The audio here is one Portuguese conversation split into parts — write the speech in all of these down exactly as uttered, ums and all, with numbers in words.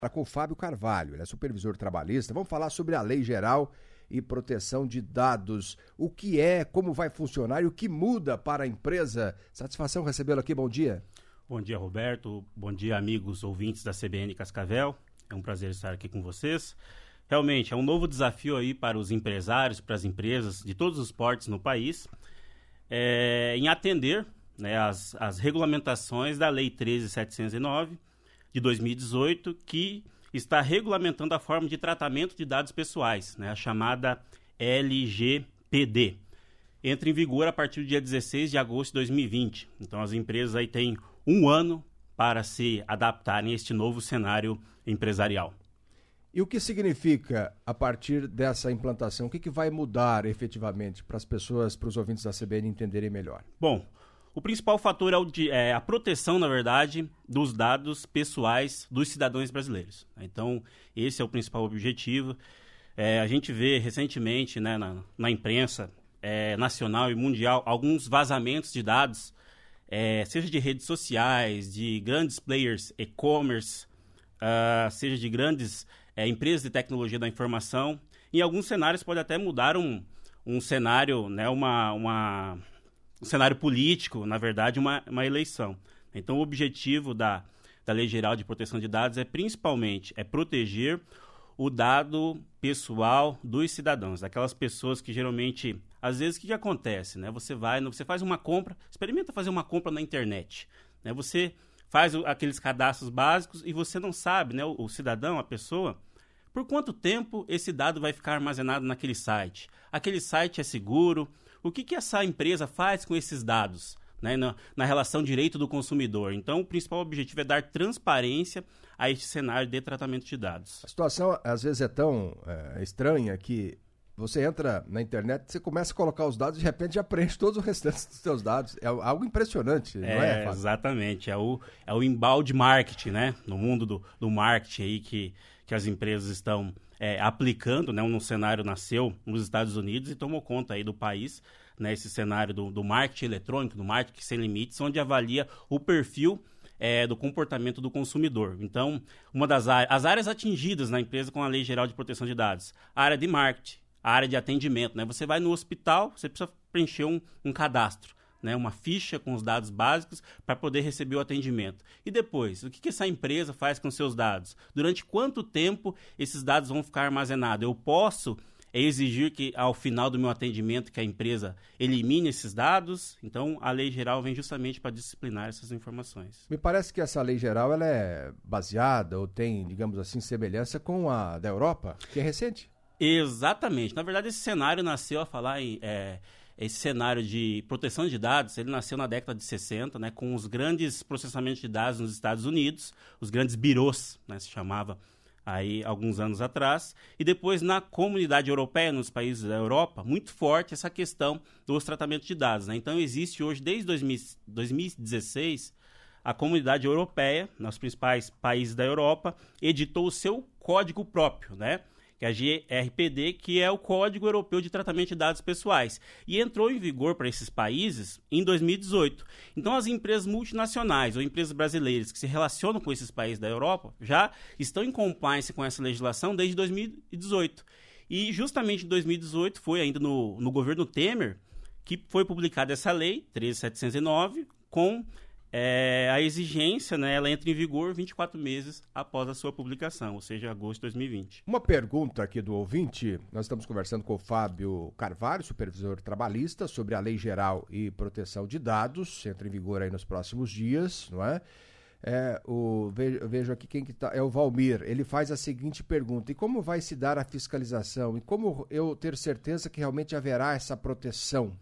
Com o Fábio Carvalho, ele é supervisor trabalhista. Vamos falar sobre a Lei Geral e Proteção de Dados. O que é, como vai funcionar e o que muda para a empresa. Satisfação recebê-lo aqui, bom dia. Bom dia, Roberto. Bom dia, amigos ouvintes da C B N Cascavel. É um prazer estar aqui com vocês. Realmente, é um novo desafio aí para os empresários, para as empresas de todos os portes no país, é, em atender, né, as, as regulamentações da Lei treze mil setecentos e nove, de dois mil e dezoito, que está regulamentando a forma de tratamento de dados pessoais, né, a chamada L G P D. Entra em vigor a partir do dia dezesseis de agosto de dois mil e vinte. Então, as empresas aí têm um ano para se adaptarem a este novo cenário empresarial. E o que significa, a partir dessa implantação, o que, que vai mudar efetivamente para as pessoas, para os ouvintes da C B N entenderem melhor? Bom, o principal fator é, o de, é a proteção, na verdade, dos dados pessoais dos cidadãos brasileiros. Então, esse é o principal objetivo. É, a gente vê recentemente, né, na, na imprensa é, nacional e mundial alguns vazamentos de dados, é, seja de redes sociais, de grandes players e-commerce, uh, seja de grandes é, empresas de tecnologia da informação. Em alguns cenários pode até mudar um, um cenário, né, uma... uma um cenário político, na verdade, uma, uma eleição. Então, o objetivo da, da Lei Geral de Proteção de Dados é, principalmente, é proteger o dado pessoal dos cidadãos, daquelas pessoas que, geralmente, às vezes, o que, que acontece? Né? Você vai, você faz uma compra, experimenta fazer uma compra na internet. Né? Você faz o, aqueles cadastros básicos e você não sabe, né, o, o cidadão, a pessoa, por quanto tempo esse dado vai ficar armazenado naquele site. Aquele site é seguro. O que, que essa empresa faz com esses dados, né, na, na relação direito do consumidor? Então, o principal objetivo é dar transparência a este cenário de tratamento de dados. A situação, às vezes, é tão é, estranha que você entra na internet, você começa a colocar os dados e, de repente, já preenche todos os restantes dos seus dados. É algo impressionante, não é, é Fábio? Exatamente. É o, é o embalde marketing, né? No mundo do, do marketing aí que, que as empresas estão... É, aplicando, né, um cenário nasceu nos Estados Unidos e tomou conta aí do país, né, esse cenário do, do marketing eletrônico, do marketing sem limites, onde avalia o perfil é, do comportamento do consumidor. Então, uma das áreas, as áreas atingidas na empresa com a Lei Geral de Proteção de Dados, a área de marketing, a área de atendimento, né, você vai no hospital, você precisa preencher um, um cadastro, né, uma ficha com os dados básicos para poder receber o atendimento. E depois, o que, que essa empresa faz com seus dados? Durante quanto tempo esses dados vão ficar armazenados? Eu posso exigir que, ao final do meu atendimento, que a empresa elimine esses dados? Então, a lei geral vem justamente para disciplinar essas informações. Me parece que essa lei geral ela é baseada ou tem, digamos assim, semelhança com a da Europa, que é recente. Exatamente. Na verdade, esse cenário nasceu a falar em... É, Esse cenário de proteção de dados, ele nasceu na década de sessenta, né, com os grandes processamentos de dados nos Estados Unidos, os grandes birôs, né, se chamava aí alguns anos atrás, e depois na comunidade europeia, nos países da Europa, muito forte essa questão dos tratamentos de dados. Né? Então existe hoje, desde dois mil e dezesseis, a comunidade europeia, nos principais países da Europa, editou o seu código próprio, né? Que é a G R P D, que é o Código Europeu de Tratamento de Dados Pessoais, e entrou em vigor para esses países em dois mil e dezoito. Então, as empresas multinacionais ou empresas brasileiras que se relacionam com esses países da Europa já estão em compliance com essa legislação desde dois mil e dezoito. E, justamente em dois mil e dezoito, foi ainda no, no governo Temer que foi publicada essa lei, treze mil setecentos e nove, com... É, a exigência, né, ela entra em vigor vinte e quatro meses após a sua publicação, ou seja, agosto de dois mil e vinte. Uma pergunta aqui do ouvinte, nós estamos conversando com o Fábio Carvalho, supervisor trabalhista, sobre a Lei Geral e Proteção de Dados, entra em vigor aí nos próximos dias, não é? É o, vejo, vejo aqui quem que tá, é o Valmir, ele faz a seguinte pergunta: e como vai se dar a fiscalização? E como eu ter certeza que realmente haverá essa proteção?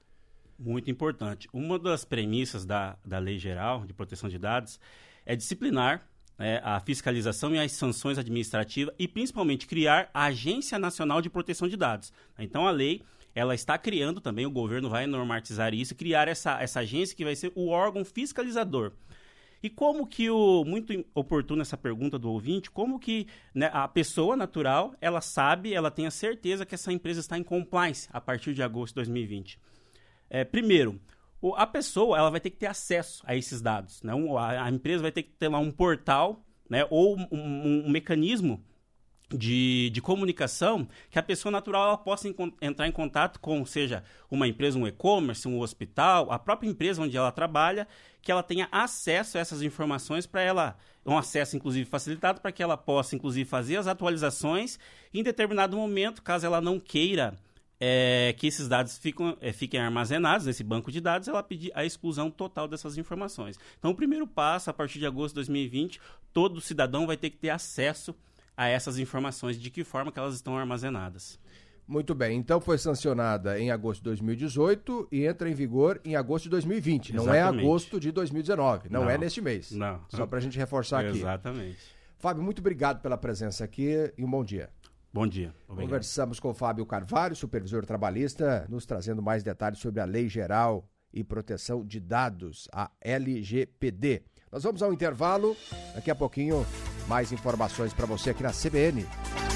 Muito importante. Uma das premissas da, da Lei Geral de Proteção de Dados é disciplinar, né, a fiscalização e as sanções administrativas e, principalmente, criar a Agência Nacional de Proteção de Dados. Então, a lei ela está criando também, o governo vai normatizar isso, criar essa, essa agência que vai ser o órgão fiscalizador. E como que o, muito oportuna essa pergunta do ouvinte, como que, né, a pessoa natural, ela sabe, ela tem a certeza que essa empresa está em compliance a partir de agosto de dois mil e vinte. É, primeiro, a pessoa ela vai ter que ter acesso a esses dados, né? A empresa vai ter que ter lá um portal né, ou um, um, um mecanismo De, de comunicação que a pessoa natural ela possa enco- entrar em contato com, seja uma empresa, um e-commerce, um hospital, a própria empresa onde ela trabalha, que ela tenha acesso a essas informações para ela, um acesso inclusive facilitado para que ela possa inclusive fazer as atualizações e, em determinado momento, caso ela não queira é, que esses dados ficam, é, fiquem armazenados nesse banco de dados, ela pedir a exclusão total dessas informações. Então, o primeiro passo, a partir de agosto de dois mil e vinte, todo cidadão vai ter que ter acesso a essas informações, de que forma que elas estão armazenadas. Muito bem, então foi sancionada em agosto de dois mil e dezoito e entra em vigor em agosto de dois mil e vinte. Não Exatamente. é agosto de dois mil e dezenove, não, não é neste mês. Não. Só para a gente reforçar aqui. Exatamente. Fábio, muito obrigado pela presença aqui e um bom dia. Bom dia. Obrigado. Conversamos com o Fábio Carvalho, supervisor trabalhista, nos trazendo mais detalhes sobre a Lei Geral e Proteção de Dados, a L G P D. Nós vamos ao intervalo, daqui a pouquinho mais informações para você aqui na C B N.